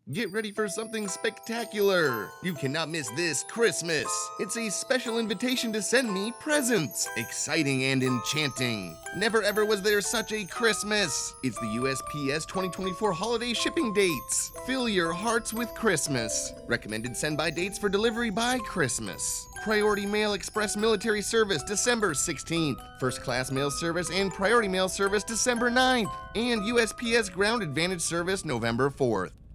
Get ready for something spectacular! You cannot miss this Christmas! It's a special invitation to send me presents! Exciting and enchanting! Never ever was there such a Christmas! It's the USPS 2024 holiday shipping dates! Fill your hearts with Christmas! Recommended send-by dates for delivery by Christmas. Priority Mail Express Military Service December 16th. First Class Mail Service and Priority Mail Service December 9th. And USPS Ground Advantage Service November 4th.